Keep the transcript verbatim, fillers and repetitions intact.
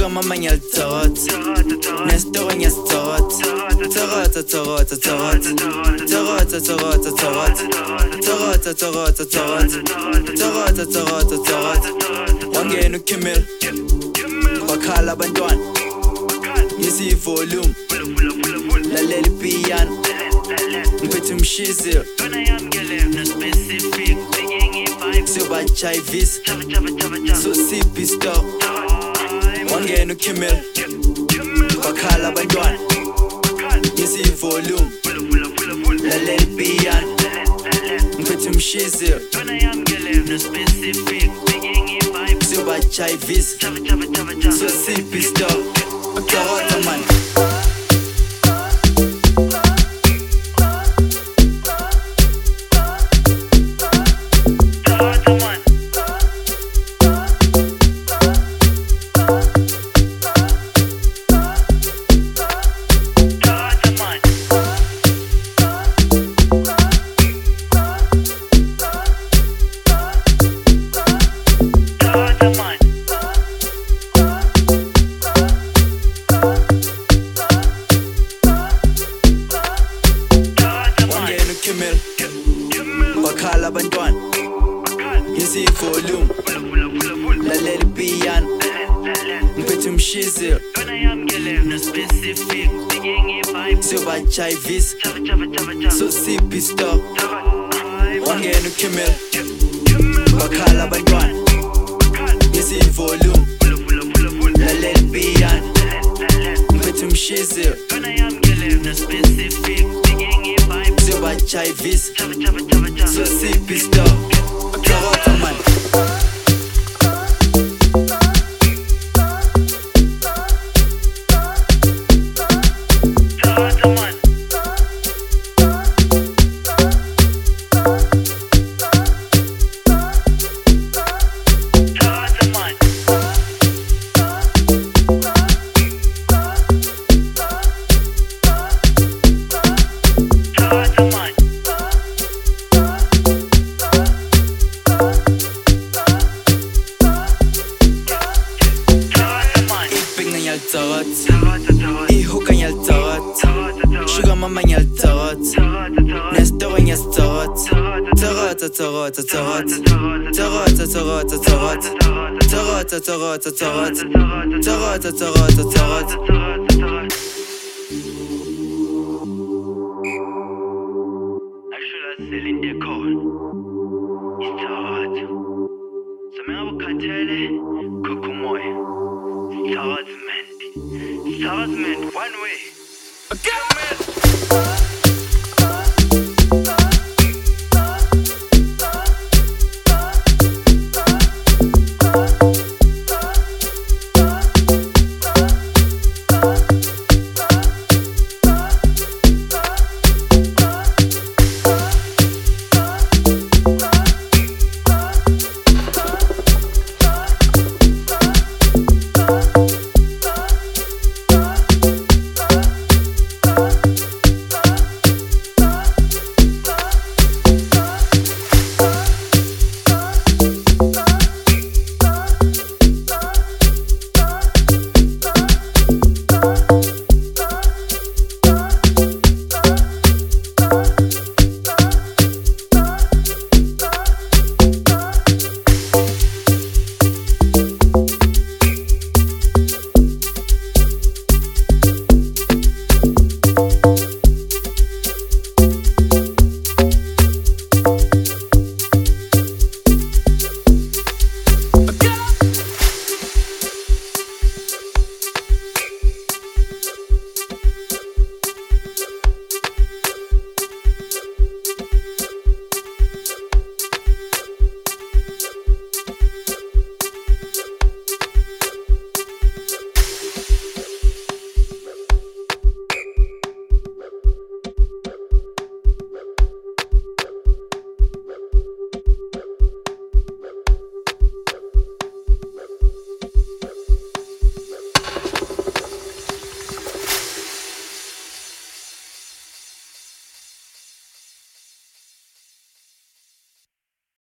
Sugar mama ngiyalithotha nesitoko ngiyasithotha thotha thotha thotha thotha thotha thotha thotha thotha thotha thotha wangena uKimil bakhala abantwana ngisi volume lalela ipiano ngiphethe umshizilo siyobajayivisa so siphi stop wangena uKimil bakhala abantwana ngisi volume lalela ipiano ngiphethe umshizilo siyobajayivisa so siphi stop Thotha man bakhala abantwana ngisi volume lalela ipiano ngiphethe umshizilo siyobajayivisa so siphi stop wangena uKimil bakhala abantwana ngisi volume lalela ipiano ngiphethe umshizilo siyobajayivisa so siphi stop Thotha man ihoka ngiyalithotha sugar mama ngiyalithotha nesitoko ngiyasithotha thotha thotha thotha thotha thotha thotha thotha thotha thotha thotha thotha Actually, selling the code. It's hard. So me abo khathele kukumoya. It's hard man. It's hard man. One way.